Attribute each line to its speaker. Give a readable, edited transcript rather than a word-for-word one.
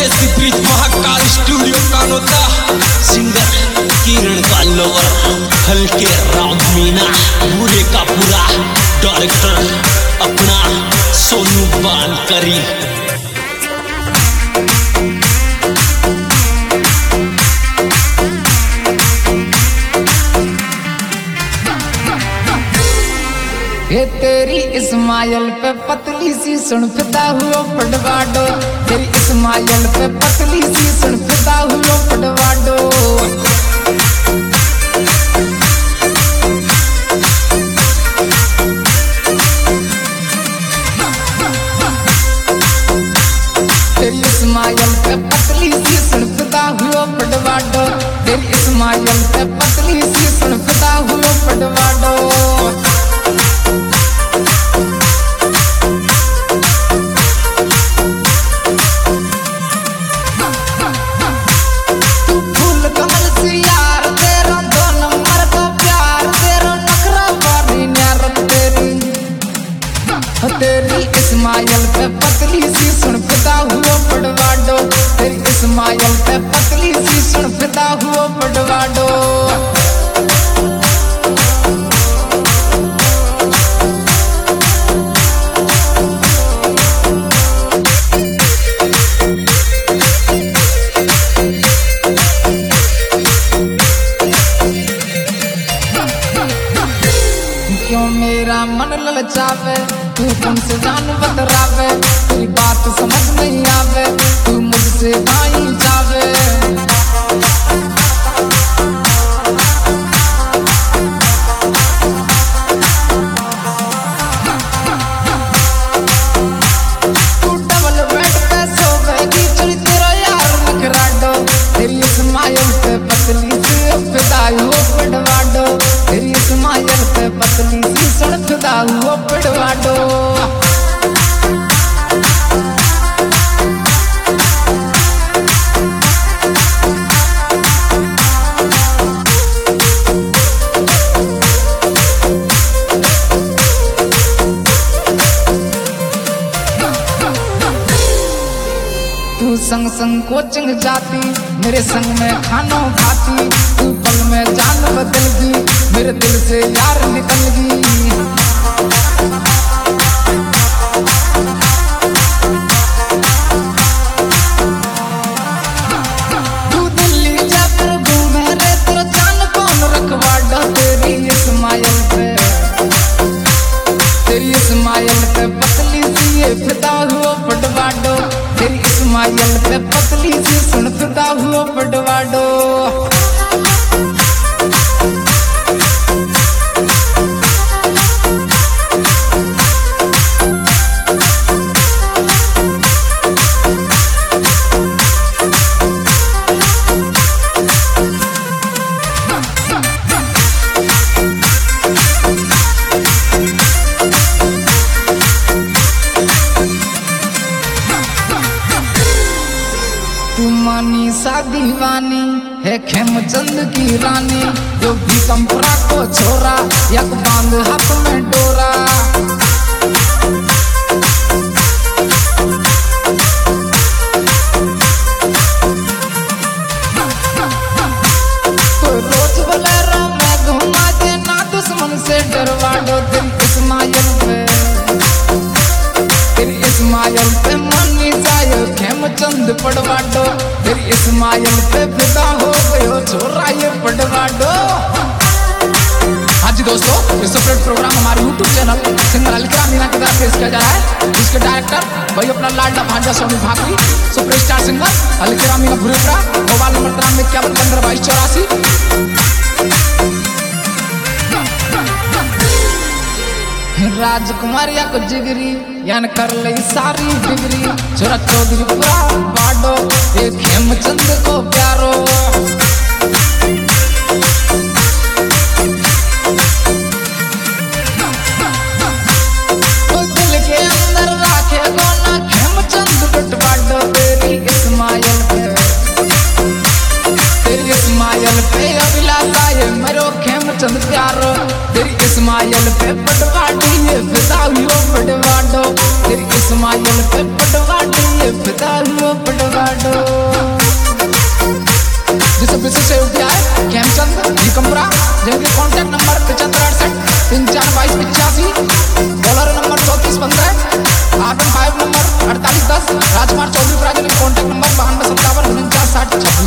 Speaker 1: परदेसी प्रीत Mahakal studio Kanota, singer Kiran Kalowar, Halke Ram Meena, पूरे का पूरा डायरेक्टर अपना सोनू बानकरी।
Speaker 2: ये तेरी इस्माइल पे पतली सी सुन फिदा हुआ पटवाडो, तेरी इस्माइल पे पतली सी सुन फिदा हुआ पटवाडो। तेरी इस्माइल पे पतली सी सुन फिदा हुआ पटवाडो, तेरी इस्माइल पे पतली सी सुन फिदा हुआ पटवाडो। तेरी इस्माइल पे पतली सी सुन फिदा हुआ पटवाडो, तेरी इस्माइल पे पतली सी सुन फिदा हुआ पटवाडो। क्यों मेरा मन ललचावे, तू तुमसे जान बदरावे, तेरी बात समझ नहीं आवे, तू मुझसे नहीं जावे। तू डबल बेड पे सोवेगी, चल तेरा यार नखराडो, तेरी इस्माइल पे पतली सी फिदा हुआ पटवाडो, तेरी इस्माइल पे पतली सी सुन फिदा हुआ पटवाडो। तू संग संग कोचिंग जाती, मेरे संग में खाना खाती, तू पल में जान बदलगी, मेरे दिल से यार निकलगी। तू दिल्ली जयपुर घूमे रे, तेरा जान कौन रखवाडो, तेरी इस्माइल पे, तेरी इस्माइल पे पतली सी ये फिदा हुआ पटवाडो, तेरी इस्माइल पे पतली सी सुन फिदा हुआ पटवाडो। तू मानी सा दीवानी है खेमचंद की रानी, जो भी कंपरा को छोरा यक बांध हाथ में डोरा। तो रोज बोलेरो मैं घुमा दे ना दुश्मन से डरवाडो, तेरी इस्माइल पे, तेरी इस्माइल पे मानी जायो खेमचंद पटवाडो, तेरी इस्माइल पे फिदा हो गयो छोरा ये पटवाडो। हाँ जी दोस्तों, ये सेपरेट प्रोग्राम हमारे YouTube channel singer Halke Meena की तरफ पेश किया जा रहा है, जिसके डायरेक्टर भाई अपना लाडला भांजा सोनू भाकरी, superstar singer Halke Meena Bhurepara, mobile number 9351152284। Rajkumar या को जिगरी यान कर ले सारी डिग्री, छोरा चौधरी पूरा बाडो, ये खेमचंद को प्यारो। तो दिल के अंदर राखे गोना खेमचंद पटवाडो, तेरी इस्माइल पे, तेरी इस्माइल पे अभिलाषा ये मरो खेमचंद प्यारो, तेरी इस्माइल पे पटवाडी ये फिदा हुआ पटवाडो, तेरी इस्माइल पे पटवाडी ये फिदा हुआ पटवाडो। Rajkumar Chaudhary, contact number 9257 49 60 26।